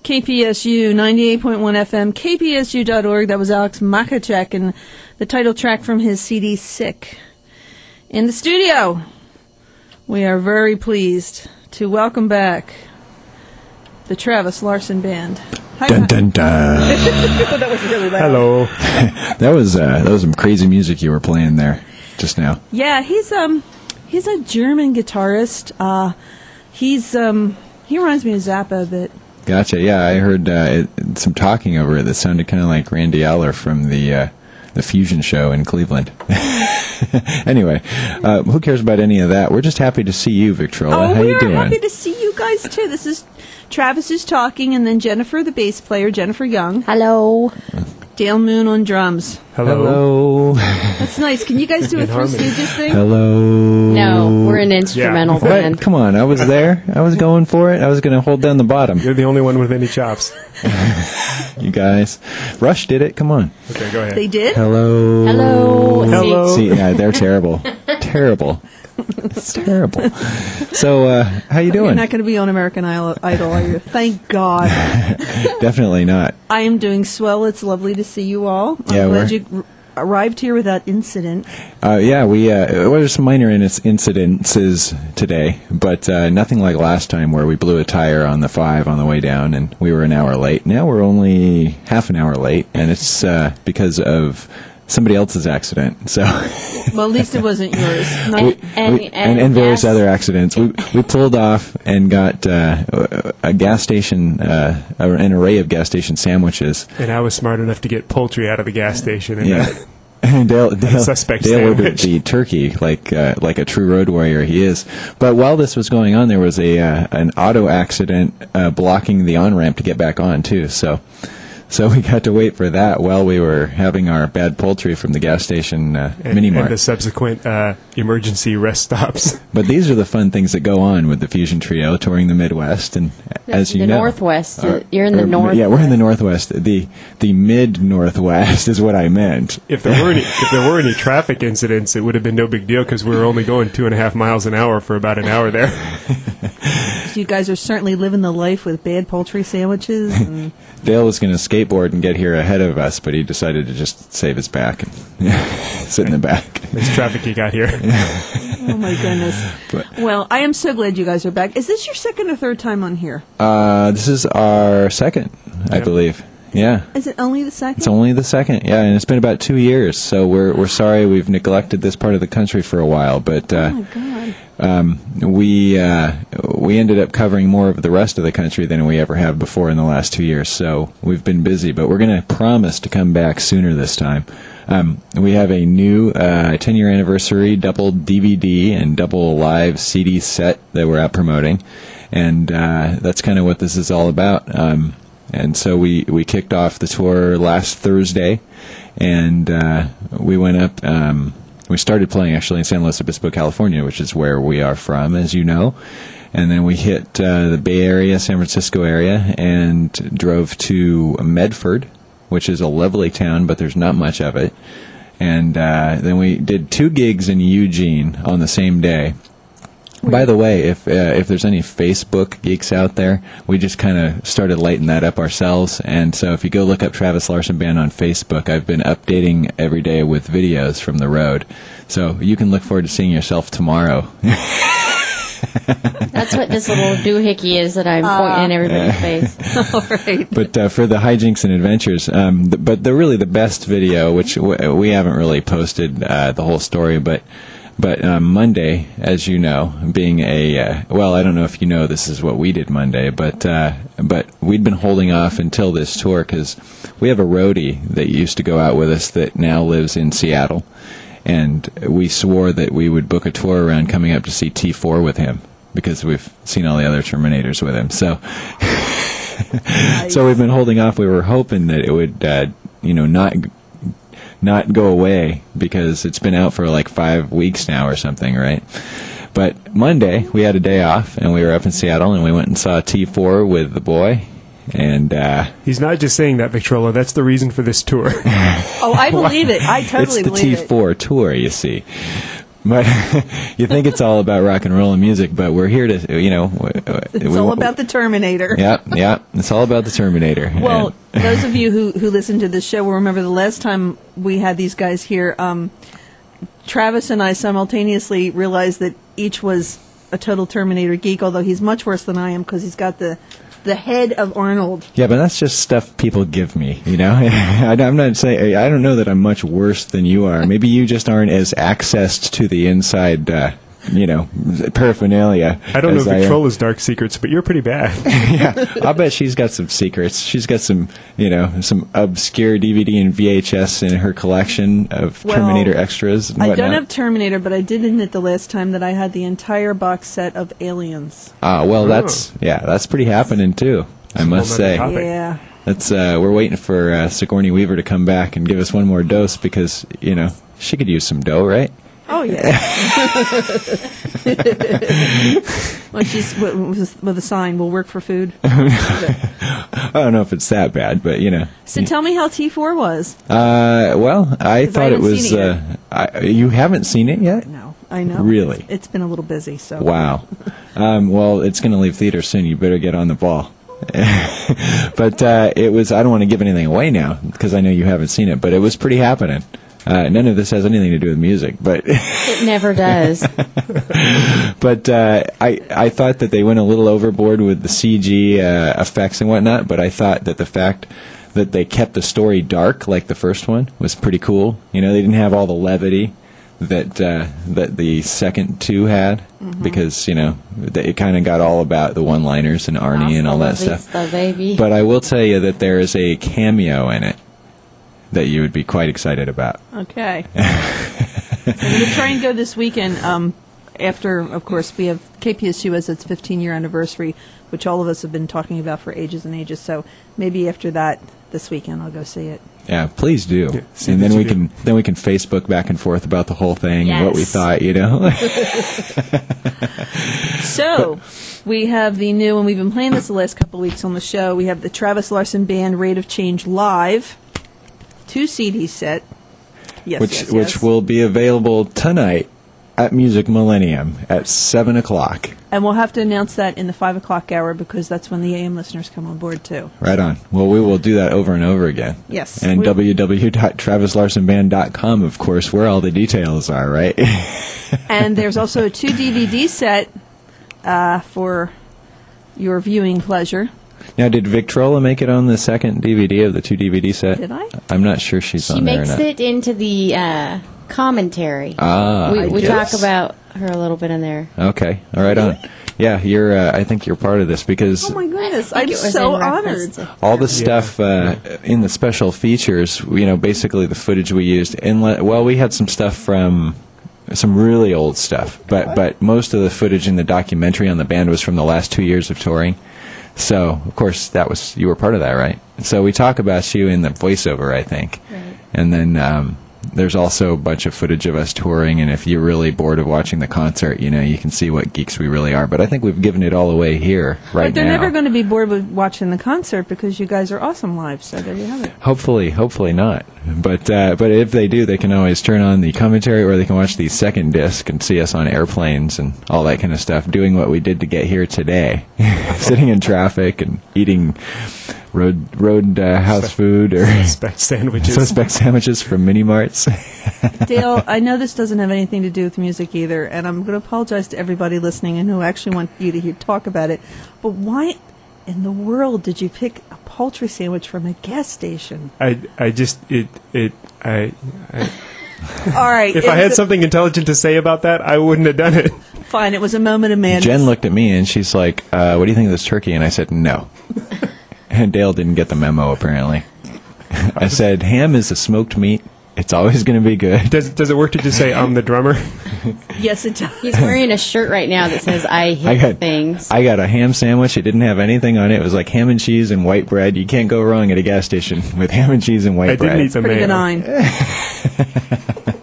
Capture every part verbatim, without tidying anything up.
K P S U ninety-eight point one F M, K P S U dot org. That was Alex Makachek and the title track from his C D, Sick. In the studio, we are very pleased to welcome back the Travis Larson Band. Hi, dun, dun, dun. That was really loud. Hello. that was uh, that was some crazy music you were playing there just now. Yeah, he's um he's a German guitarist. Uh, he's um he reminds me of Zappa a bit. Gotcha. Yeah, I heard uh, it, some talking over it that sounded kind of like Randy Aller from the uh, the Fusion show in Cleveland. Anyway, uh, who cares about any of that? We're just happy to see you, Victrola. Oh, How we you are doing? happy to see you guys too. This is Travis who's talking, and then Jennifer, the bass player, Jennifer Young. Hello. Dale Moon on drums. Hello. Hello. That's nice. Can you guys do a In Three harmony. Stooges thing? Hello. No, we're an instrumental Yeah. band. What? Come on, I was there. I was going for it. I was going to hold down the bottom. You're the only one with any chops. You guys. Rush did it. Come on. Okay, go ahead. They did? Hello. Hello. Hello. See, yeah, they're terrible. terrible. It's terrible. So, uh, how you You're doing? not going to be on American Idol, Idol, are you? Thank God. Definitely not. I am doing swell. It's lovely to see you all. I'm Yeah, glad we're- you r- arrived here without incident. Uh, yeah, we uh, there were some minor in- incidences today, but uh, nothing like last time where we blew a tire on the five on the way down and we were an hour late. Now we're only half an hour late, and it's uh, because of somebody else's accident. So, Well, at least it wasn't yours. No. we, And- we- and- and, and various yes. other accidents. We we pulled off and got uh, a gas station, uh, an array of gas station sandwiches. And I was smart enough to get poultry out of the gas station. And Yeah. that- And Dale, Dale, suspect Dale ordered sandwich. the turkey like uh, like a true road warrior he is. But while this was going on, there was a uh, an auto accident uh, blocking the on ramp to get back on too. So so we got to wait for that while we were having our bad poultry from the gas station uh, and, mini and mart. the subsequent uh, emergency rest stops. But these are the fun things that go on with the Fusion Trio touring the Midwest, and as you the know, Northwest. Or- You're in the or- North. Yeah, we're in the Northwest. The the mid Northwest is what I meant. If there were any, if there were any traffic incidents, it would have been no big deal because we were only going two and a half miles an hour for about an hour there. You guys are certainly living the life with bad poultry sandwiches. And Dale was going to skateboard and get here ahead of us, but he decided to just save his back and sit in the back. There's traffic you got here. oh my goodness. But, Well, I am so glad you guys are back. Is this your second or third time on here? uh, this is our second, I Yep. believe. Yeah. Is it only the second? It's only the second, yeah, and it's been about two years, so we're we're sorry we've neglected this part of the country for a while, but uh, Oh my God. um, we uh, we ended up covering more of the rest of the country than we ever have before in the last two years. So we've been busy, but we're going to promise to come back sooner this time. Um, we have a new uh, ten-year anniversary double D V D and double live C D set that we're out promoting, and uh, that's kind of what this is all about. Um, and so we, we kicked off the tour last Thursday, and uh, we went up. Um, we started playing actually in San Luis Obispo, California, which is where we are from, as you know. And then we hit uh, the Bay Area, San Francisco area, and drove to Medford, which is a lovely town, but there's not much of it. And uh, then we did two gigs in Eugene on the same day. By the way, if uh, if there's any Facebook geeks out there, we just kind of started lighting that up ourselves. And so if you go look up Travis Larson Band on Facebook, I've been updating every day with videos from the road. So you can look forward to seeing yourself tomorrow. That's what this little doohickey is that I'm pointing in everybody's face. All right. But uh, for the hijinks and adventures, um, th- but the really the best video, which w- we haven't really posted uh, the whole story, but but um, Monday, as you know, being a uh, well, I don't know if you know this is what we did Monday, but uh, but we'd been holding off until this tour because we have a roadie that used to go out with us that now lives in Seattle, and we swore that we would book a tour around coming up to see T four with him because we've seen all the other Terminators with him. So. So we've been holding off. We were hoping that it would, uh, you know, not not go away because it's been out for like five weeks now or something, right? But Monday we had a day off and we were up in Seattle and we went and saw T four with the boy. And uh, He's not just saying that, Victrola. That's the reason for this tour. Oh, I believe it. I totally it's the believe T four tour, you see. But you think it's all about rock and roll and music, but we're here to, you know. It's we, all about the Terminator. Yeah, yeah. It's all about the Terminator. Well, and those of you who, who listen to this show will remember the last time we had these guys here, um, Travis and I simultaneously realized that each was a total Terminator geek, although he's much worse than I am because he's got the the head of Arnold. Yeah, but that's just stuff people give me, you know? I, I'm not saying, I don't know that I'm much worse than you are. Maybe you just aren't as accessed to the inside, uh, you know, paraphernalia. I don't know as I am. Victrola's dark secrets, but you're pretty bad. Yeah, I'll bet she's got some secrets. She's got some, you know, some obscure D V D and V H S in her collection of Well, Terminator extras and I whatnot. don't have Terminator, but I did admit the last time that I had the entire box set of Aliens. Ah, well, that's, yeah, that's pretty happening, too, I must whole say. nother topic. Yeah. That's, uh, we're waiting for uh, Sigourney Weaver to come back and give us one more dose because, you know, she could use some dough, right? Oh, yeah. Well, she's with, with a sign, will work for food. I don't know if it's that bad, but, you know. So tell me how T four was. Uh, well, I 'Cause I thought it haven't was, seen it uh, I, you haven't seen it yet? No, I know. Really? It's been a little busy, so. Wow. Um, well, it's going to leave theater soon. You better get on the ball. But uh, it was, I don't want to give anything away now because I know you haven't seen it, but it was pretty happening. Uh, none of this has anything to do with music, but It never does. but uh, I I thought that they went a little overboard with the C G uh, effects and whatnot. But I thought that the fact that they kept the story dark, like the first one, was pretty cool. You know, they didn't have all the levity that uh, that the second two had, Mm-hmm. because you know they, it kind of got all about the one-liners and Arnie and all that Hasta la stuff. vista, baby. But I will tell you that there is a cameo in it that you would be quite excited about. Okay. I'm going to try and go this weekend. Um, after, of course, we have K P S U as its fifteen-year anniversary, which all of us have been talking about for ages and ages. So maybe after that, this weekend, I'll go see it. Yeah, please do. Yeah, see and what then you we do. can then we can Facebook back and forth about the whole thing and what we Yes. thought, you know. So, we have the new, and we've been playing this the last couple of weeks on the show, we have the Travis Larson Band Rate of Change Live, two C D set. Yes, which yes, which yes. will be available tonight at Music Millennium at seven o'clock. And we'll have to announce that in the five o'clock hour because that's when the A M listeners come on board, too. Right on. Well, we will do that over and over again. Yes. And We- w w w dot travis larson band dot com, of course, where all the details are, right? And there's also a two D V D set uh, for your viewing pleasure. Now, did Victrola make it on the second D V D of the two D V D set? Did I? I'm not sure she's She on there or makes not. it into the uh, commentary. Ah, we I we guess. talk about her a little bit in there. Okay, all right on. Yeah, you're. Uh, I think you're part of this because Oh my goodness, I I'm think it was so in reference honored. to- all the stuff uh, in the special features, you know, basically the footage we used. And le- well, we had some stuff from some really old stuff, but but most of the footage in the documentary on the band was from the last two years of touring. So of course that was you were part of that, right? So we talk about you in the voiceover, I think, Right. and then. Um, There's also a bunch of footage of us touring, and if you're really bored of watching the concert, you know, you can see what geeks we really are. But I think we've given it all away here right But they're now. never going to be bored with watching the concert because you guys are awesome live, so there you have it. Hopefully, hopefully not. But uh, but if they do, they can always turn on the commentary, or they can watch the second disc and see us on airplanes and all that kind of stuff, doing what we did to get here today, sitting in traffic and eating road road uh, house food or Suspect sandwiches. suspect sandwiches from mini marts. Dale, I know this doesn't have anything to do with music either, and I'm going to apologize to everybody listening and who actually want you to hear talk about it. But why in the world did you pick a poultry sandwich from a gas station? I I just it it I. I All right. if it I had was a- something intelligent to say about that, I wouldn't have done it. Fine, it was a moment of madness. Jen looked at me and she's like, uh, "What do you think of this turkey?" And I said, "No." And Dale didn't get the memo, apparently. I said, "Ham is a smoked meat. It's always going to be good." Does does it work to just say I'm the drummer? Yes, it does. He's wearing a shirt right now that says "I hate I got things." I got a ham sandwich. It didn't have anything on it. It was like ham and cheese and white bread. You can't go wrong at a gas station with ham and cheese and white I bread. didn't eat the Pretty mayo. benign.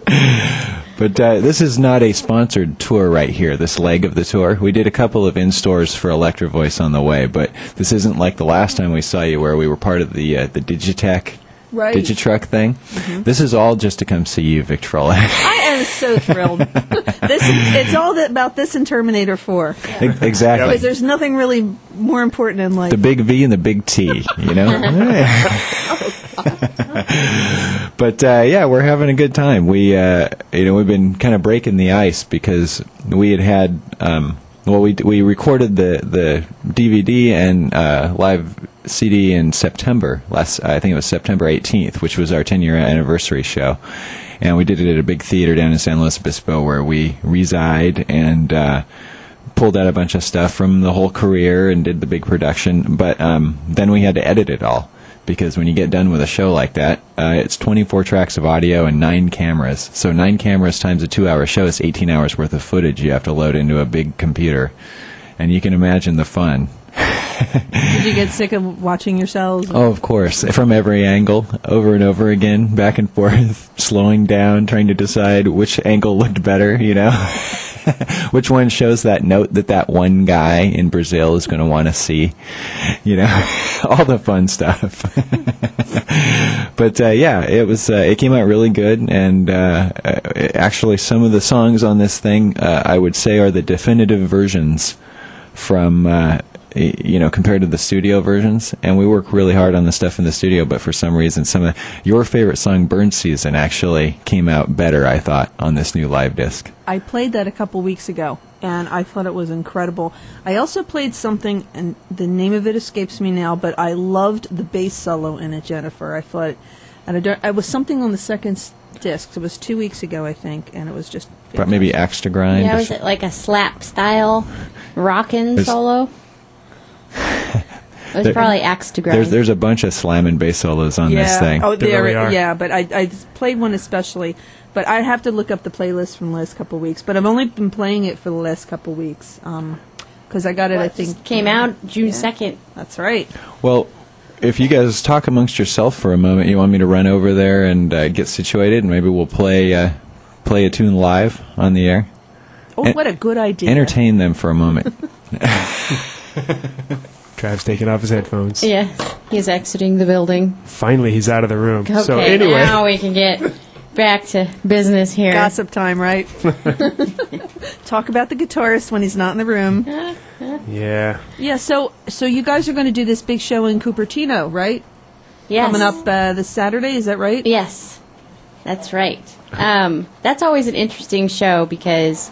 But uh, this is not a sponsored tour right here, this leg of the tour. We did a couple of in-stores for Electro Voice on the way, but this isn't like the last time we saw you where we were part of the uh, the Digitech Right. Digitruck thing. Mm-hmm. This is all just to come see you, Victrola. I am so thrilled. This it's all that, about this and Terminator four. E- exactly. Because there's nothing really more important in life. The big V and the big T, you know? But uh, yeah, we're having a good time. We, uh, you know, we've been kind of breaking the ice because we had had, um, well, we we recorded the the D V D and uh, live C D in September. Last, I think it was September eighteenth, which was our ten year anniversary show, and we did it at a big theater down in San Luis Obispo where we reside, and uh, pulled out a bunch of stuff from the whole career and did the big production. But um, then we had to edit it all. Because when you get done with a show like that, uh, it's twenty-four tracks of audio and nine cameras. So nine cameras times a two-hour show is eighteen hours worth of footage you have to load into a big computer. And you can imagine the fun. Did you get sick of watching yourselves? Oh, of course. From every angle, over and over again, back and forth, slowing down, trying to decide which angle looked better, you know? Which one shows that note that that one guy in Brazil is going to want to see? You know, all the fun stuff. But uh, yeah, it was. Uh, it came out really good, and uh, actually, some of the songs on this thing, uh, I would say, are the definitive versions from. Uh, you know, compared to the studio versions, and we work really hard on the stuff in the studio, but for some reason, some of your favorite song, Burn Season, actually came out better, I thought, on this new live disc. I played that a couple weeks ago, and I thought it was incredible. I also played something, and the name of it escapes me now, but I loved the bass solo in it, Jennifer. I thought, and I, don't, I was something on the second disc. It was two weeks ago, I think, and it was just... But maybe Axe to Grind? Yeah, was it like a slap-style rockin' solo? It was there, probably Axe to Grind. There's there's a bunch of slam and bass solos on yeah. this thing. Oh, there, really are. Yeah, but I I played one especially. But I have to look up the playlist from the last couple of weeks. But I've only been playing it for the last couple of weeks because um, I got it. Well, I think came out June second. That's right. Well, if you guys talk amongst yourself for a moment, you want me to run over there and uh, get situated, and maybe we'll play uh, play a tune live on the air. Oh, en- what a good idea! Entertain them for a moment. Trav's taking off his headphones. Yes, he's exiting the building. Finally, he's out of the room. Okay, so anyway, now we can get back to business here. Gossip time, right? Talk about the guitarist when he's not in the room. Yeah. Yeah. So, so you guys are going to do this big show in Cupertino, right? Yes. Coming up uh, this Saturday, is that right? Yes, that's right. Um, that's always an interesting show because.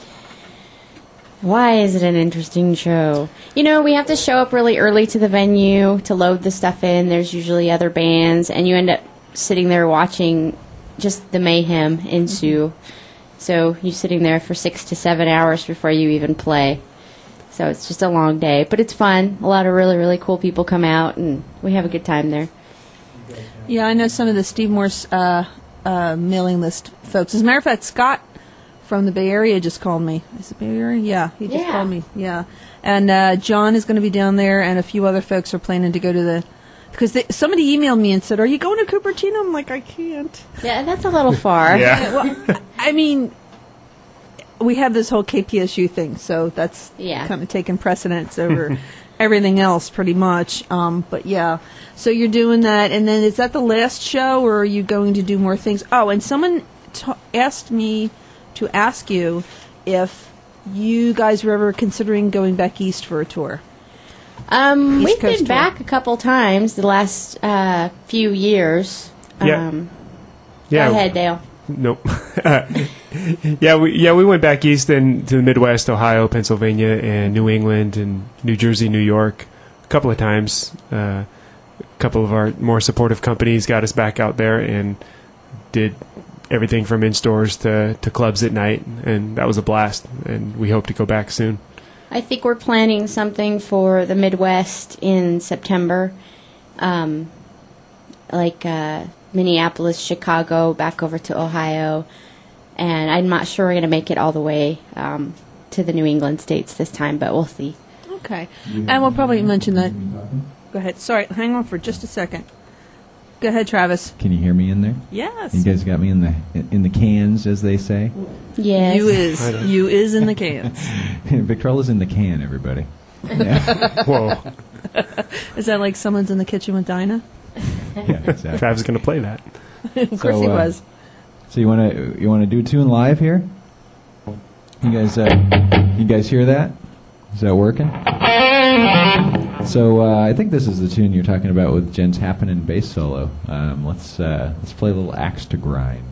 Why is it an interesting show? You know, we have to show up really early to the venue to load the stuff in. There's usually other bands, and you end up sitting there watching just the mayhem ensue. So you're sitting there for six to seven hours before you even play. So it's just a long day, but it's fun. A lot of really, really cool people come out, and we have a good time there. Yeah, I know some of the Steve Morse uh, uh, mailing list folks. As a matter of fact, Scott from the Bay Area just called me. Is it Bay Area? Yeah, he just yeah. called me. Yeah, and uh, John is going to be down there, and a few other folks are planning to go to the. Because they, somebody emailed me and said, "Are you going to Cupertino?" I'm like, "I can't." Yeah, that's a little far. Yeah. Well, I mean, we have this whole K P S U thing, so that's yeah. kind of taking precedence over everything else, pretty much. Um, but yeah, so you're doing that, and then is that the last show, or are you going to do more things? Oh, and someone t- asked me to ask you if you guys were ever considering going back east for a tour. Um, East we've Coast been tour. back a couple times the last uh, few years. Yeah. Um, Yeah. Go ahead, Dale. Nope. yeah, we yeah we went back east and to the Midwest, Ohio, Pennsylvania, and New England, and New Jersey, New York, a couple of times. Uh, a couple of our more supportive companies got us back out there and did everything from in stores to, to clubs at night, and that was a blast. And we hope to go back soon. I think we're planning something for the Midwest in September, um, like uh, Minneapolis, Chicago, back over to Ohio, and I'm not sure we're going to make it all the way um, to the New England states this time, but we'll see. Okay, and we'll probably mention that. Go ahead. Sorry, hang on for just a second. Go ahead, Travis. Can you hear me in there? Yes. You guys got me in the in the cans, as they say. Yes. You is you is in the cans. Victrola's in the can, everybody. Yeah. Whoa. Is that like someone's in the kitchen with Dinah? Yeah, exactly. Travis is going to play that. Of course So, he uh, was. So you want to you want to do a tune live here? You guys, uh, you guys hear that? Is that working? So uh, I think this is the tune you're talking about with Jen's Happening bass solo. Um, let's uh, let's play a little Axe to Grind.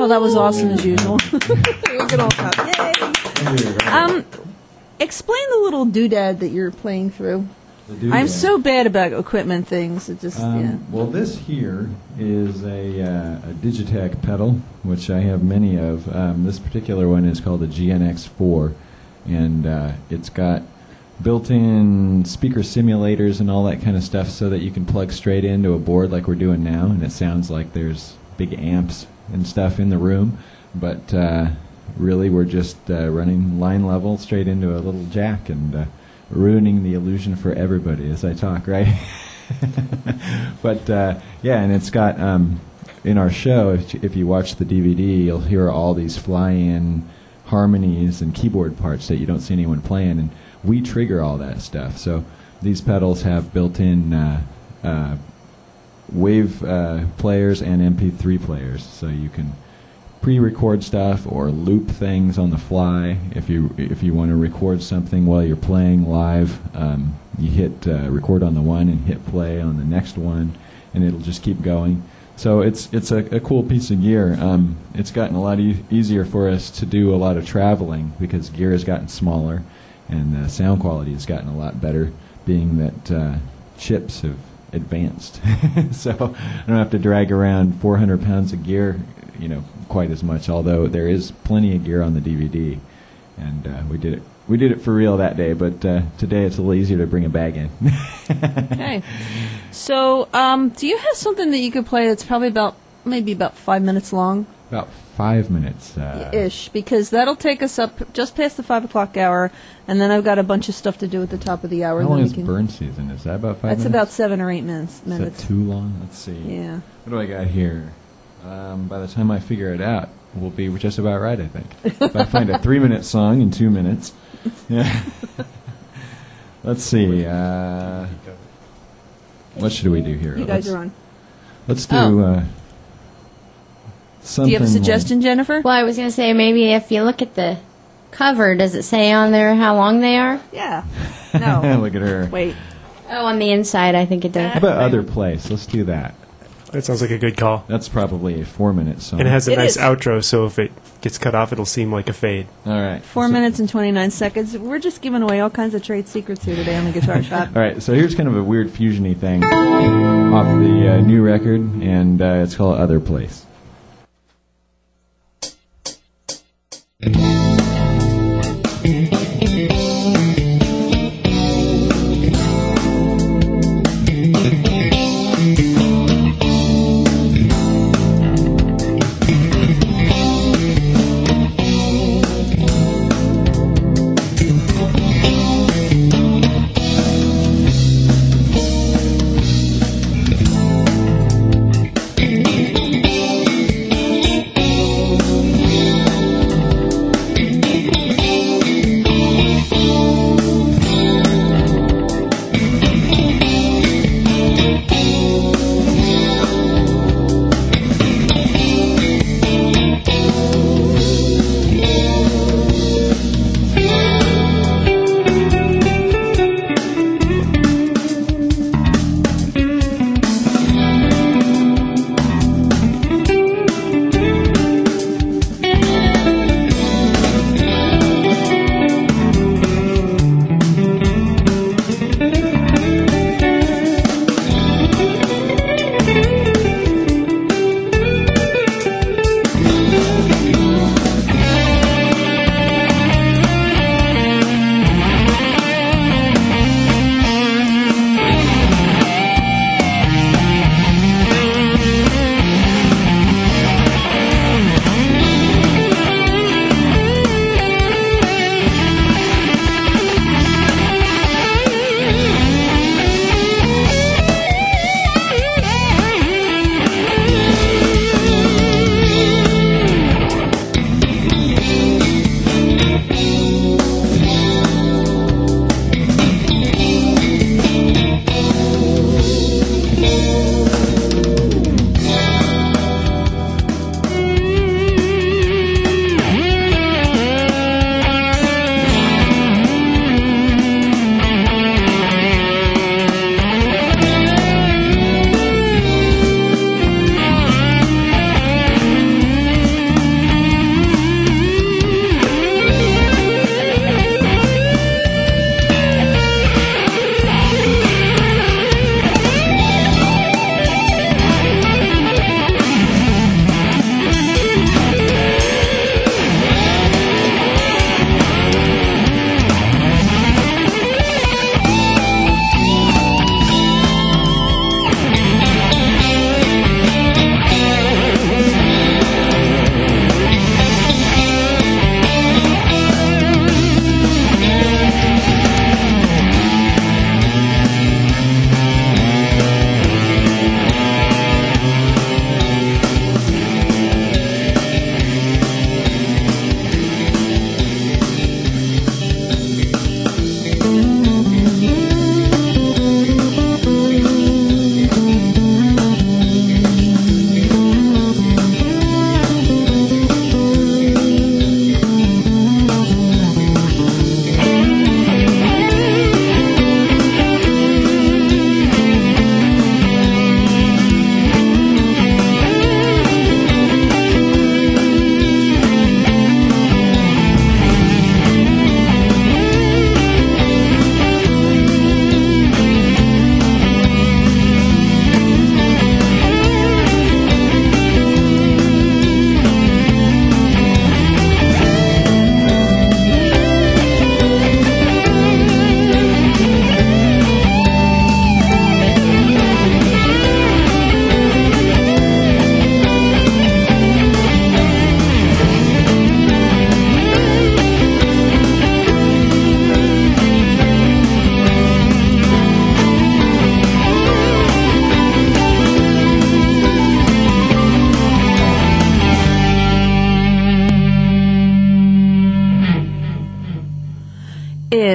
Well, that was awesome as usual. We can all clap. Yay! Um, explain the little doodad that you're playing through. I'm so bad about equipment things. It just Um, yeah. Well, this here is a, uh, a Digitech pedal, which I have many of. Um, this particular one is called the G N X four, and uh, it's got built-in speaker simulators and all that kind of stuff so that you can plug straight into a board like we're doing now, and it sounds like there's big amps and stuff in the room, but uh, really we're just uh, running line level straight into a little jack and uh, ruining the illusion for everybody as I talk, right? But uh, yeah, and it's got um, in our show, if, if you watch the D V D, you'll hear all these fly-in harmonies and keyboard parts that you don't see anyone playing, and we trigger all that stuff. So these pedals have built-in uh, uh, wave uh, players and M P three players, so you can pre-record stuff or loop things on the fly. If you if you want to record something while you're playing live, um, you hit uh, record on the one and hit play on the next one, and it'll just keep going. So it's it's a, a cool piece of gear. Um, it's gotten a lot e- easier for us to do a lot of traveling because gear has gotten smaller, and the sound quality has gotten a lot better, being that uh, chips have advanced. So I don't have to drag around four hundred pounds of gear, you know, quite as much. Although there is plenty of gear on the D V D, and uh, we did it. We did it for real that day, but uh, today it's a little easier to bring a bag in. Okay. So, um, do you have something that you could play that's probably about maybe about five minutes long? About five minutes. Uh, Ish, because that'll take us up just past the five o'clock hour, and then I've got a bunch of stuff to do at the top of the hour. How and then long we is can, burn season? Is that about five That's minutes? about seven or eight minutes. Is minutes. that too long? Let's see. Yeah. What do I got here? Um, by the time I figure it out, we'll be just about right, I think. If I find a three-minute song in two minutes. Yeah. Let's see. Uh, what should we do here? You guys let's, are on. Let's do Oh. uh, something. Do you have a suggestion, Jennifer? Well, I was going to say maybe if you look at the cover, does it say on there how long they are? Yeah. Like, No. look at her. Wait. Oh, on the inside, I think it does. How about Other Place? Let's do that. That sounds like a good call. That's probably a four-minute song. And it has a It nice is. outro, so if it gets cut off, it'll seem like a fade. All right. Four So- minutes and twenty-nine seconds. We're just giving away all kinds of trade secrets here today on the Guitar Shop. All right, so here's kind of a weird fusion-y thing off the uh, new record, and uh, it's called Other Place.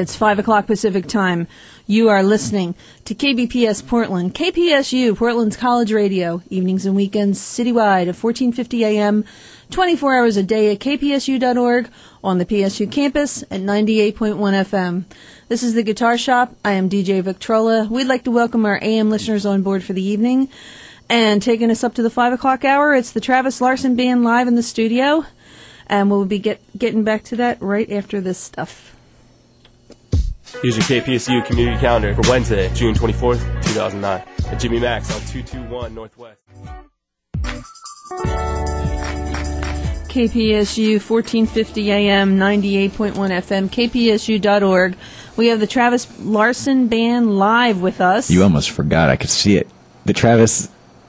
It's five o'clock Pacific time. You are listening to K B P S Portland, K P S U, Portland's College Radio, evenings and weekends citywide at fourteen fifty A M, twenty-four hours a day at k p s u dot org, on the P S U campus at ninety-eight point one F M. This is the Guitar Shop. I am D J Victrola. We'd like to welcome our A M listeners on board for the evening. And taking us up to the five o'clock hour, it's the Travis Larson Band live in the studio. And we'll be get, getting back to that right after this stuff. Here's your K P S U community calendar for Wednesday, June twenty-fourth, two thousand nine. At Jimmy Max on two two one Northwest. K P S U, fourteen fifty A M, ninety-eight point one F M, k p s u dot org. We have the Travis Larson Band live with us. You almost forgot. I could see it. The Travis...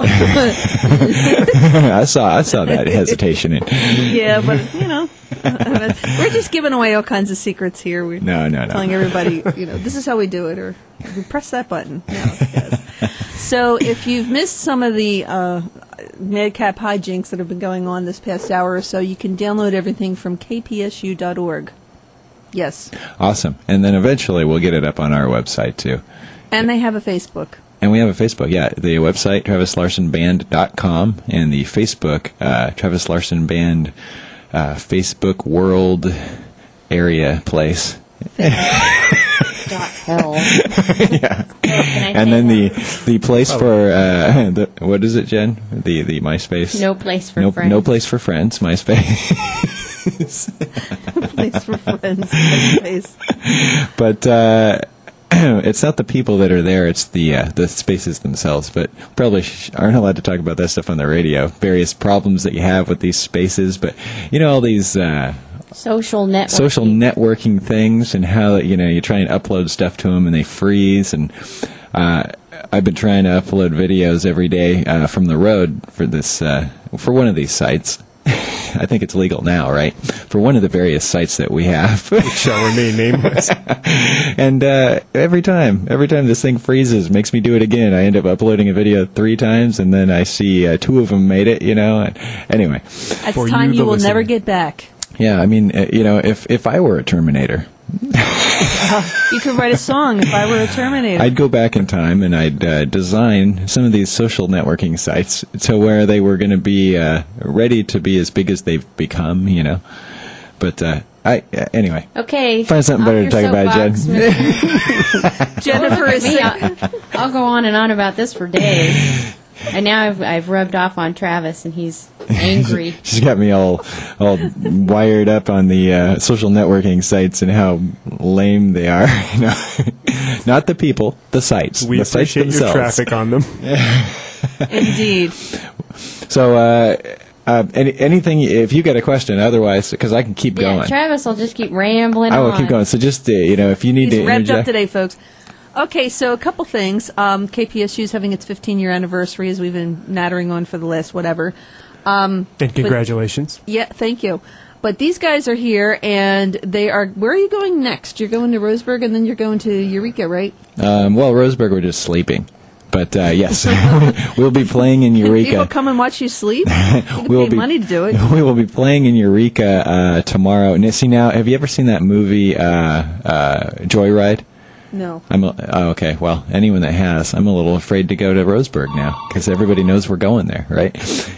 I saw I saw that hesitation. In. Yeah, but, you know, we're just giving away all kinds of secrets here. We're no, no, no. telling everybody, you know, this is how we do it, or we press that button. No, yes. So if you've missed some of the uh, madcap hijinks that have been going on this past hour or so, you can download everything from k p s u dot org. Yes. Awesome. And then eventually we'll get it up on our website, too. And they have a Facebook. And we have a Facebook, yeah. The website, travis larson band dot com, and the Facebook, uh, Travis Larson Band uh, Facebook World Area Place. Dot hell. Yeah. And then the the place oh. for, uh, the, what is it, Jen? The the MySpace? No place for no, friends. No place for friends, MySpace. No place for friends, MySpace. But, uh... it's not the people that are there, it's the uh, the spaces themselves. But probably sh- aren't allowed to talk about that stuff on the radio. Various problems that you have with these spaces. But, you know, all these... Uh, social networking. Social networking things, and how, you know, you try and upload stuff to them and they freeze. And uh, I've been trying to upload videos every day uh, from the road for this uh, for one of these sites. I think it's legal now, right? For one of the various sites that we have. Which shall remain nameless. And uh, every time, every time this thing freezes, makes me do it again. I end up uploading a video three times, and then I see uh, two of them made it, you know. And anyway. That's time you, you will listener. never get back. Yeah, I mean, uh, you know, if, if I were a Terminator... uh, you could write a song if I were a Terminator. I'd go back in time and I'd uh, design some of these social networking sites to where they were going to be uh, ready to be as big as they've become, you know. But uh, I uh, anyway. Okay. Find something better to talk about, Jen. Jennifer is. I'll, I'll go on and on about this for days. And now I've, I've rubbed off on Travis, and he's angry. She's got me all all wired up on the uh, social networking sites and how lame they are. You know? Not the people, the sites. We the sites appreciate your traffic on them. Indeed. So, uh, uh, any, anything, if you got a question, otherwise, because I can keep yeah, going. Travis will just keep rambling I will on. keep going. So just, uh, you know, if you need He's to revved interject. up today, folks. Okay, so a couple things. Um, K P S U is having its fifteen-year anniversary, as we've been nattering on for the last whatever. Um, and congratulations. But, yeah, thank you. But these guys are here, and they are... Where are you going next? You're going to Roseburg, and then you're going to Eureka, right? Um, well, Roseburg, we're just sleeping. But, uh, yes, we'll be playing in Eureka. People come and watch you sleep? You can we'll pay be, money to do it. We will be playing in Eureka uh, tomorrow. And see, now, have you ever seen that movie, uh, uh, Joyride? No. I'm a, oh, okay. Well, anyone that has, I'm a little afraid to go to Roseburg now because everybody knows we're going there, right?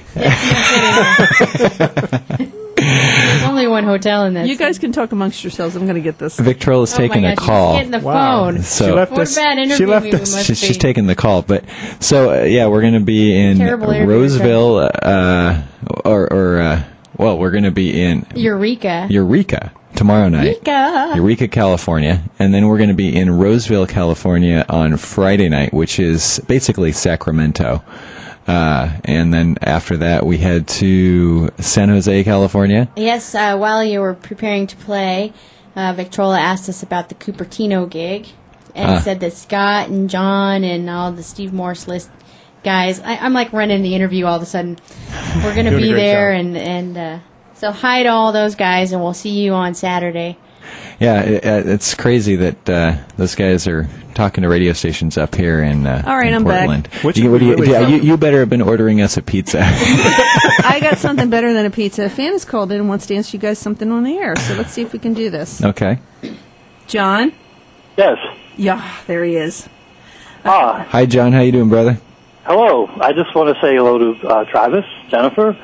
There's only one hotel in this. You guys can talk amongst yourselves. I'm going to get this. Victrola's oh taking my a gosh, call. She's getting the wow. phone. So she left what us. a bad interview She left we us. must She, be. she's taking the call, but so uh, yeah, we're going to be in Terrible interview, Roseville, uh, or or uh, well, we're going to be in Eureka. Eureka tomorrow night. Eureka. Eureka, California, and then we're going to be in Roseville, California on Friday night, which is basically Sacramento. Uh, and then after that, we head to San Jose, California. Yes, uh, while you were preparing to play, uh, Victrola asked us about the Cupertino gig and Ah. said that Scott and John and all the Steve Morse list guys, I, I'm like running the interview all of a sudden. We're going to Doing a be great there, job. and, and uh, so hi to all those guys, and we'll see you on Saturday. Yeah, it, uh, it's crazy that uh, those guys are talking to radio stations up here in, uh, All right, in I'm back. Portland. Which you, what do you, really yeah, you, you better have been ordering us a pizza. I got something better than a pizza. A fan has called in and wants to ask you guys something on the air, so let's see if we can do this. Okay. John? Yes. Yeah, there he is. Ah, Hi, John. How you doing, brother? hello. I just want to say hello to uh, Travis, Jennifer,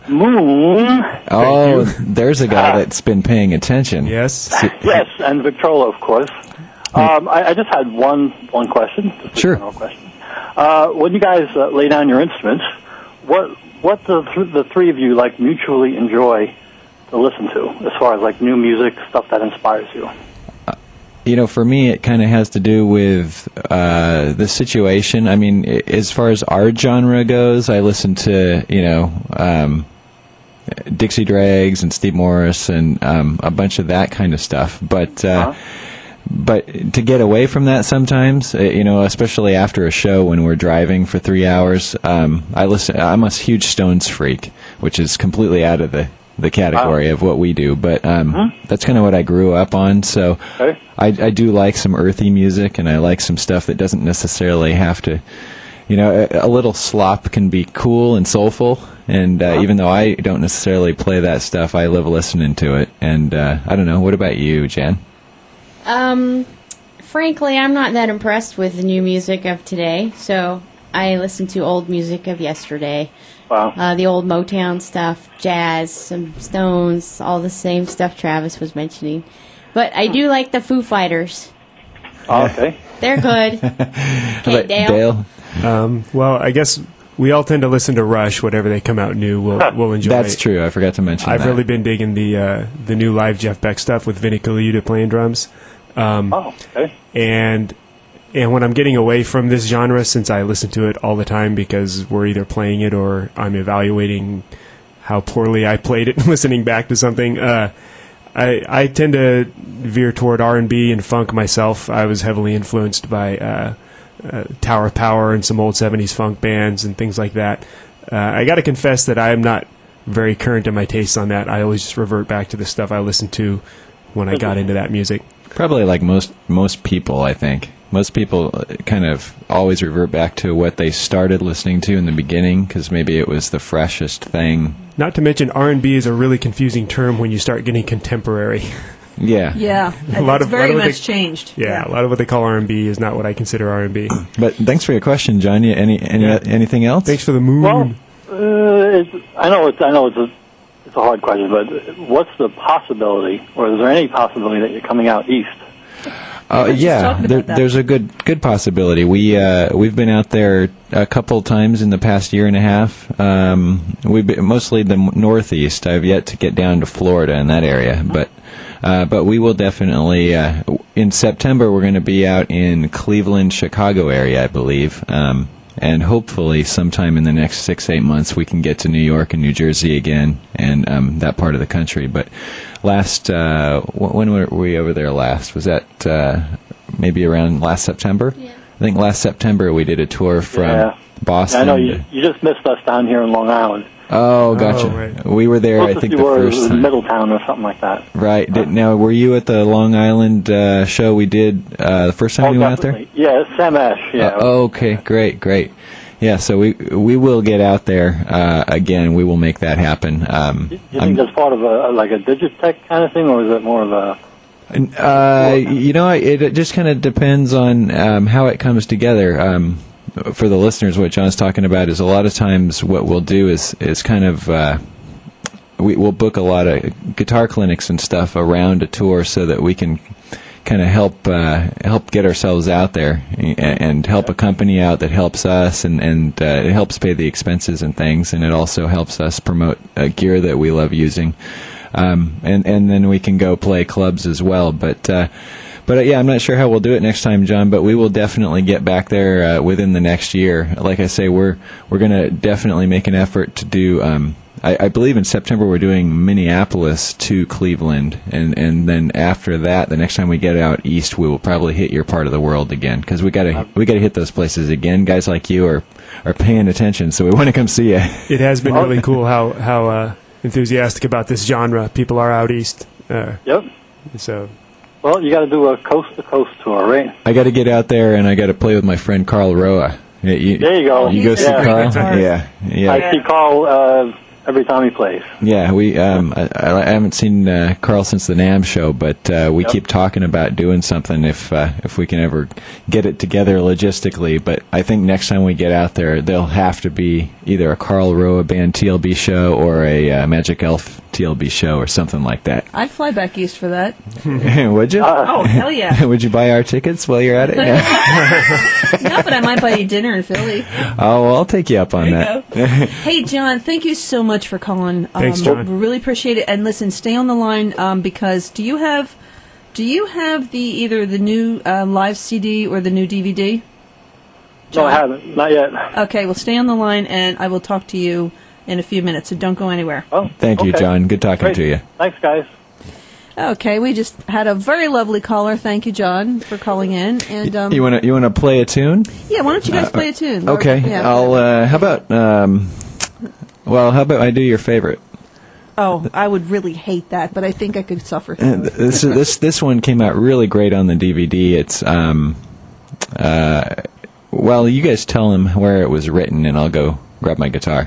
Moon, Oh, there's a guy that's been paying attention. Yes. yes, and Victrola, of course. Um, I, I just had one one question. Just a Sure. general question. Uh, when you guys uh, lay down your instruments, what what the th- the three of you like mutually enjoy to listen to, as far as like new music, stuff that inspires you? You know, for me, it kind of has to do with uh, the situation. I mean, I- as far as our genre goes, I listen to, you know, um, Dixie Dregs and Steve Morris and um, a bunch of that kind of stuff. But uh, Uh-huh. but to get away from that sometimes, uh, you know, especially after a show when we're driving for three hours, um, I listen. I'm a huge Stones freak, which is completely out of the the category of what we do, but um, that's kind of what I grew up on. So Okay. I, I do like some earthy music, and I like some stuff that doesn't necessarily have to, you know, a, a little slop can be cool and soulful. And uh, even though I don't necessarily play that stuff, I love listening to it. And uh, I don't know. What about you, Jen? Um, frankly, I'm not that impressed with the new music of today, so I listen to old music of yesterday. Wow. Uh, the old Motown stuff, jazz, some Stones, all the same stuff Travis was mentioning. But I do like the Foo Fighters. Oh, okay. They're good. How Okay, about Dale. Dale? Um, well, I guess we all tend to listen to Rush. Whatever they come out new, we'll we'll enjoy. That's true. I forgot to mention I've that. really been digging the uh, the new live Jeff Beck stuff with Vinnie Colaiuta playing drums. Um, Oh, okay. and and when I'm getting away from this genre, since I listen to it all the time because we're either playing it or I'm evaluating how poorly I played it and listening back to something, uh, I I tend to veer toward R and B and funk myself. I was heavily influenced by uh, uh, Tower of Power and some old seventies funk bands and things like that. Uh, I got to confess that I am not very current in my tastes on that. I always just revert back to the stuff I listened to when I got into that music. Probably like most most people, I think. Most people uh, kind of always revert back to what they started listening to in the beginning because maybe it was the freshest thing. Not to mention R and B is a really confusing term when you start getting contemporary. Yeah. Yeah, A lot it's of- very lot of much the- changed. Yeah, a lot of what they call R and B is not what I consider R and B. But thanks for your question, John. You- Any, any Yeah. anything else? Thanks for the moon. Well, uh, it's, I know it's I know it's a it's a hard question, but what's the possibility, or is there any possibility that you're coming out east? Uh, just yeah, talking there, about that. there's a good good possibility. We uh, we've been out there a couple times in the past year and a half. Um, we've been, mostly the m- Northeast. I've yet to get down to Florida in that area, but uh, but we will definitely uh, in September. We're going to be out in Cleveland, Chicago area, I believe. Um, and hopefully sometime in the next six, eight months we can get to New York and New Jersey again and um, that part of the country. But last, uh, wh- when were we over there last? Was that uh, maybe around last September? Yeah. I think last September we did a tour from Yeah. Boston. I know you to- you just missed us down here in Long Island. oh, gotcha. Oh, right. We were there, I Closest think, you the were first was time. Middletown or something like that. Right. Did, now, were you at the Long Island uh, show we did uh, the first time Oh, we went out there? definitely. Yeah, Sam Ash. Yeah. Uh, oh, okay, great, great. Yeah, so we we will get out there uh, again. We will make that happen. Um, Do you I'm- think that's part of a like a Digitech kind of thing, or is it more of a? Uh, you know, it, it just kind of depends on um, how it comes together. Um, for the listeners, what John's talking about is a lot of times what we'll do is is kind of uh, we, we'll book a lot of guitar clinics and stuff around a tour so that we can kind of help uh, help get ourselves out there and, and help a company out that helps us and and uh, it helps pay the expenses and things, and it also helps us promote uh, gear that we love using. Um, and, and then we can go play clubs as well. But, uh, but uh, yeah, I'm not sure how we'll do it next time, John, but we will definitely get back there, uh, within the next year. Like I say, we're, we're gonna definitely make an effort to do, um, I, I believe in September we're doing Minneapolis to Cleveland, and, and then after that, the next time we get out east, we will probably hit your part of the world again, because we gotta, we gotta hit those places again. Guys like you are, are paying attention, so we want to come see you. It has been really cool how how uh, enthusiastic about this genre people are out east. Uh, Yep. so Well, you got to do a coast to coast tour, right? I got to get out there and I got to play with my friend Carl Roa. You, There you go. You go He's see a great Carl? guitarist. Yeah, yeah. I see Carl uh, every time he plays. Yeah, we. Um, I, I haven't seen uh, Carl since the NAMM show, but uh, we Yep. keep talking about doing something if uh, if we can ever get it together logistically. But I think next time we get out there, there'll have to be either a Carl Roa Band T L B show or a uh, Magic Elf T L B show or something like that. I'd fly back east for that. Would you? Oh, hell yeah. Would you buy our tickets while you're at it? Yeah. No, but I might buy you dinner in Philly. Oh, well, I'll take you up on There that. you go. Hey, John, thank you so much for calling. Um, Thanks, John. We really appreciate it. And listen, stay on the line um, because do you have do you have the either the new uh, live C D or the new D V D? No, I haven't. Not yet. Okay, well, stay on the line, and I will talk to you in a few minutes. So don't go anywhere. Oh, Thank you, okay. John. Good talking Great. to you. Thanks, guys. Okay, we just had a very lovely caller. Thank you, John, for calling in. And um, You want to you want to play a tune? yeah, why don't you guys play a tune? Okay. Yeah. I'll. Uh, how about? Um, well, how about I do your favorite? Oh, I would really hate that, but I think I could suffer through And it. this this this one came out really great on the D V D. It's um, uh, well, you guys tell him where it was written, and I'll go grab my guitar.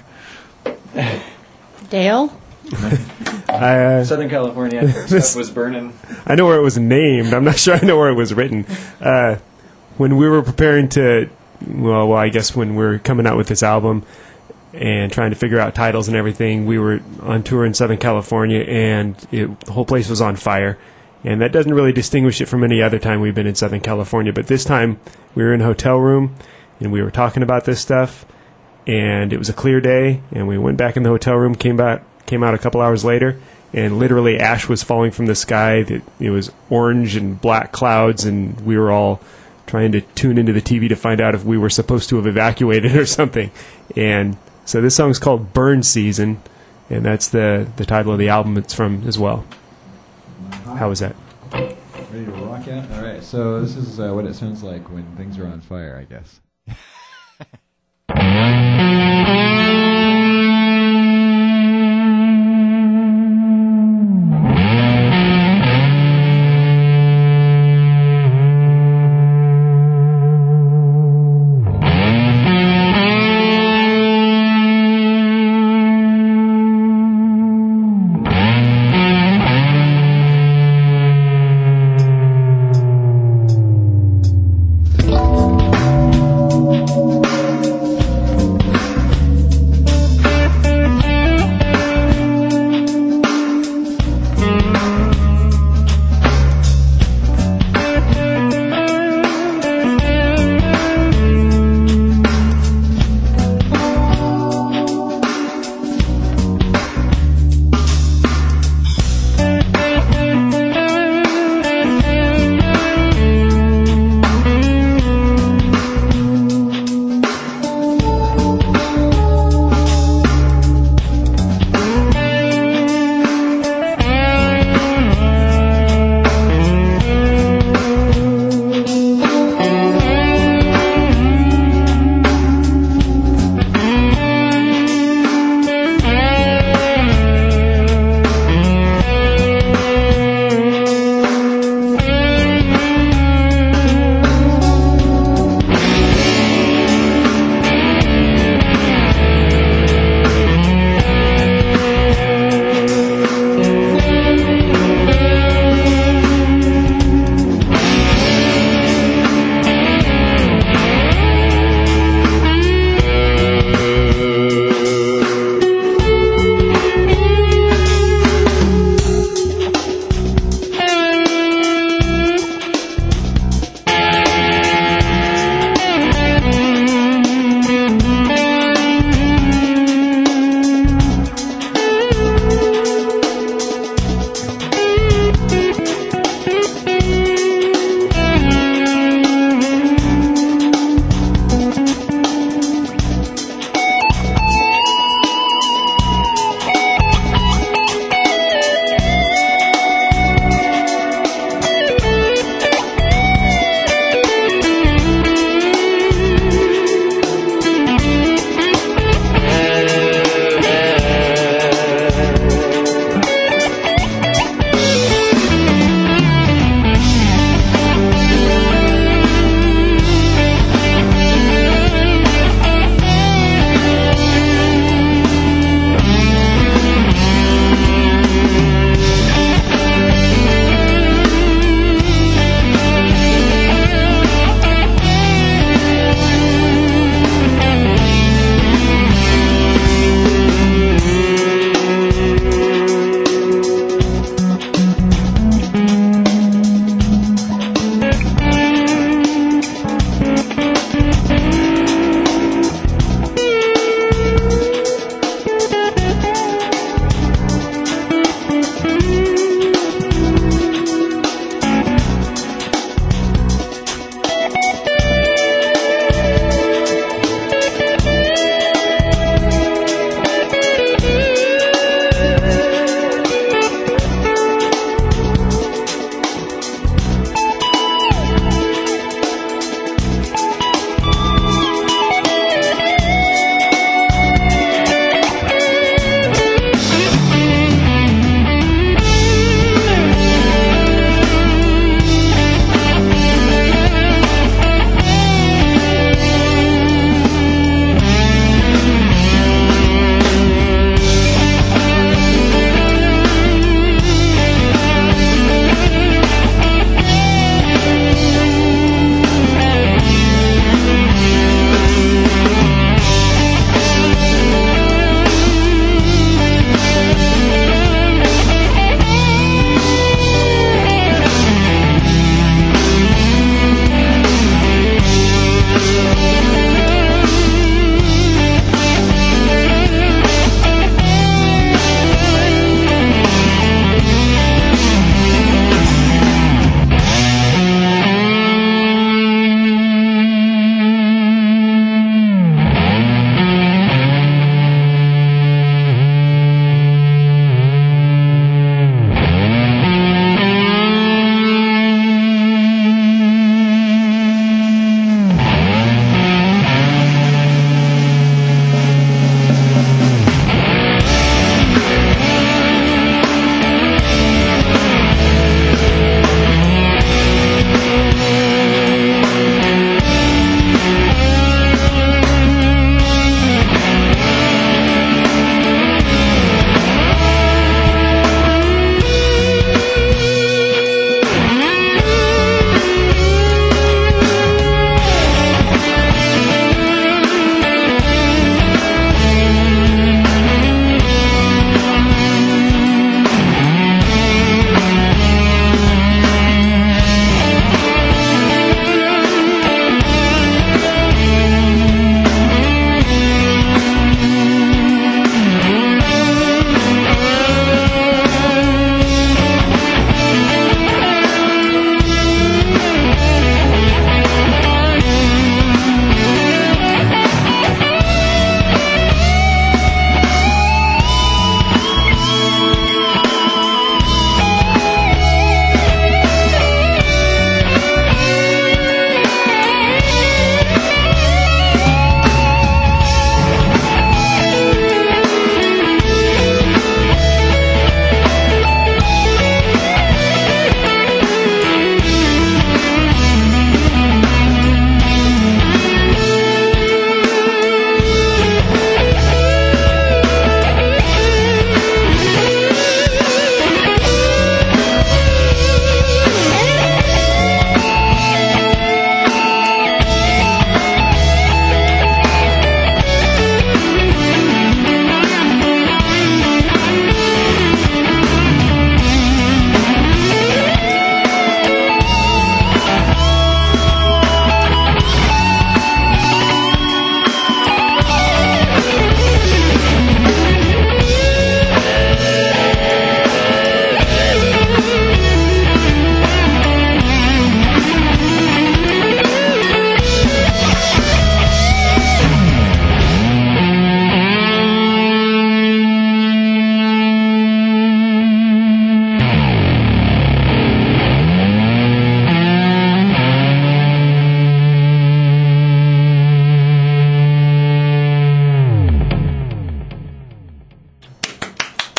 Dale? I, uh, Southern California, This- stuff was burning. I know where it was named. I'm not sure I know where it was written. Uh, when we were preparing to, well, well, I guess when we were coming out with this album and trying to figure out titles and everything, we were on tour in Southern California, and it, the whole place was on fire. And that doesn't really distinguish it from any other time we've been in Southern California. But this time, we were in a hotel room, and we were talking about this stuff, and it was a clear day, and we went back in the hotel room, came back, came out a couple hours later, and literally ash was falling from the sky. It, it was orange and black clouds, and we were all trying to tune into the T V to find out if we were supposed to have evacuated or something. And so this song's called Burn Season, and that's the, the title of the album it's from as well. How was that? Ready to rock out? All right. So this is uh, what it sounds like when things are on fire, I guess. Thank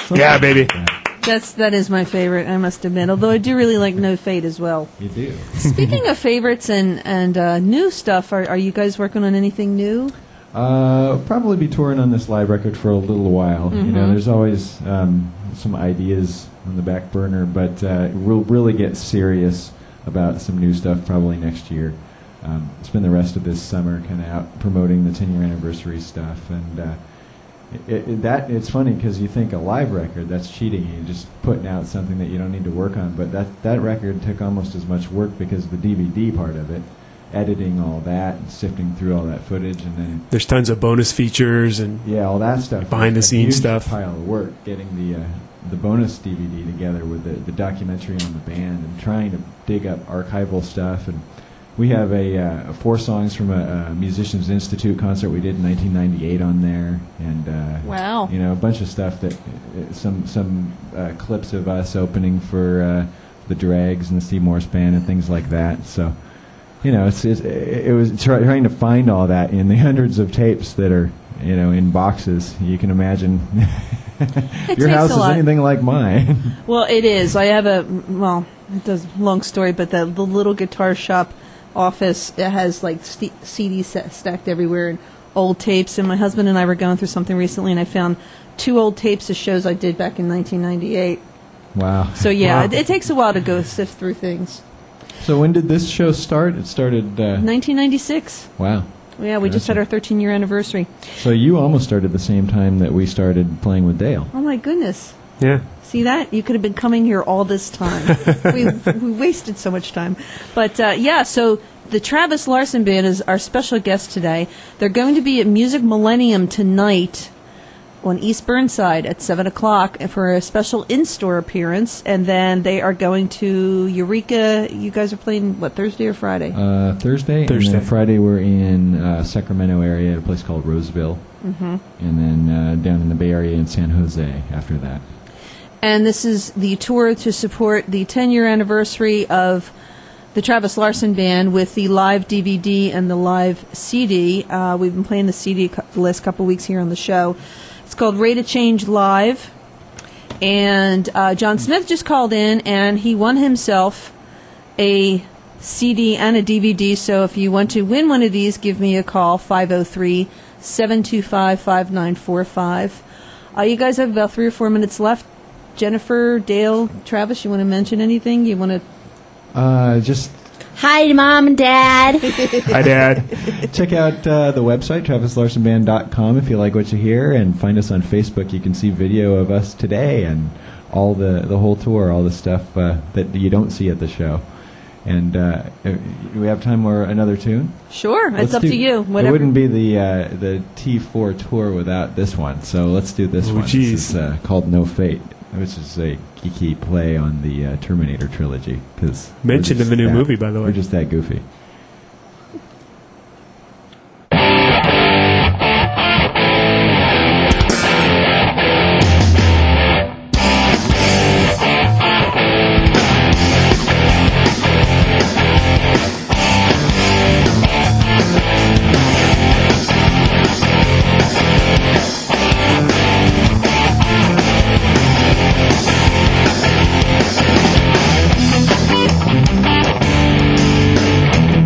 Yeah, baby. That's that is my favorite, I must admit. Although I do really like No Fate as well. You do. Speaking of favorites and and uh, new stuff, are are you guys working on anything new? Uh, probably be touring on this live record for a little while. Mm-hmm. You know, there's always um, some ideas on the back burner, but uh, we'll really get serious about some new stuff probably next year. Um, spend the rest of this summer kind of out promoting the ten-year anniversary stuff, and uh, it, it, that it's funny because you think a live record, that's cheating. You're just putting out something that you don't need to work on, but that that record took almost as much work because of the D V D part of it. Editing all that and sifting through all that footage, and then There's tons of bonus features and yeah, all that stuff. Behind the A scenes huge stuff. Pile of work getting the uh, the bonus D V D together with the, the documentary on the band and trying to dig up archival stuff. And we have a uh, four songs from a, a Musicians Institute concert we did in nineteen ninety-eight on there, and uh, Wow. you know, a bunch of stuff that uh, some some uh, clips of us opening for uh, the Dregs and the Steve Morse Band and things like that. So. You know, it's, it's it was try, trying to find all that in the hundreds of tapes that are, you know, in boxes. You can imagine your takes house a is lot. anything like mine. Well, it is. I have a well, it does long story, but the the little guitar shop office, it has like st- C Ds st- stacked everywhere and old tapes. And my husband and I were going through something recently, and I found two old tapes of shows I did back in nineteen ninety-eight. Wow. So yeah, Wow. it, it takes a while to go sift through things. So when did this show start? It started. Uh, nineteen ninety-six. wow. Yeah, we just had our thirteen-year anniversary. So you almost started the same time that we started playing with Dale. Oh my goodness. yeah. See that? You could have been coming here all this time. we, we wasted so much time. But uh, yeah, so the Travis Larson Band is our special guest today. They're going to be at Music Millennium tonight on East Burnside at seven o'clock for a special in-store appearance. And then they are going to Eureka. You guys are playing, what, Thursday or Friday? Uh, Thursday, Thursday. and then Friday we're in uh, Sacramento area at a place called Roseville, Mm-hmm. and then uh, down in the Bay Area in San Jose after that. And this is the tour to support the ten-year anniversary of the Travis Larson Band with the live D V D and the live C D. Uh, we've been playing the C D co- the last couple of weeks here on the show. It's called Rate of Change Live. And uh, John Smith just called in, and he won himself a C D and a D V D. So if you want to win one of these, give me a call, five oh three, seven two five, five nine four five. Uh, you guys have about three or four minutes left. Jennifer, Dale, Travis, you want to mention anything? You want to... Uh, just Hi, Mom and Dad. Hi, Dad. check out uh, the website, travis larson band dot com, if you like what you hear, and find us on Facebook. You can see video of us today and all the, the whole tour, all the stuff uh, that you don't see at the show. And uh, do we have time for another tune? Sure, it's Let's up do- to you. It Whatever. wouldn't be the uh, the T four tour without this one, so let's do this Oh, one. geez. This is uh, called No Fate, which is a geeky play on the uh, Terminator trilogy. Cause we're Mentioned in just the new that- movie, by the way. We're just that goofy. Thank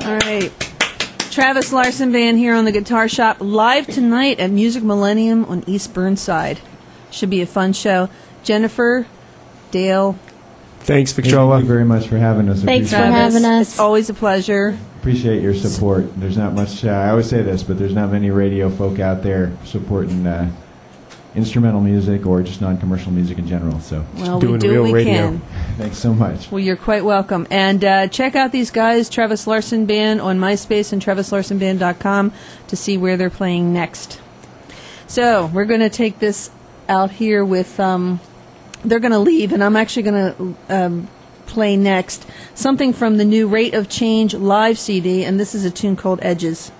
All right. Travis Larson Band here on the Guitar Shop, live tonight at Music Millennium on East Burnside. Should be a fun show. Jennifer, Dale. Thanks, Victrola. Thank you very much for having us. Thanks for Appreciate it. having us. It's always a pleasure. Appreciate your support. There's not much, uh, I always say this, but there's not many radio folk out there supporting uh, instrumental music or just non-commercial music in general. So Well, Doing we do real what we radio. can. thanks so much. Well, you're quite welcome. And uh, check out these guys, Travis Larson Band, on MySpace and travis larson band dot com to see where they're playing next. So we're going to take this out here with, um, they're going to leave, and I'm actually going to um, play next something from the new Rate of Change live C D, and this is a tune called Edges.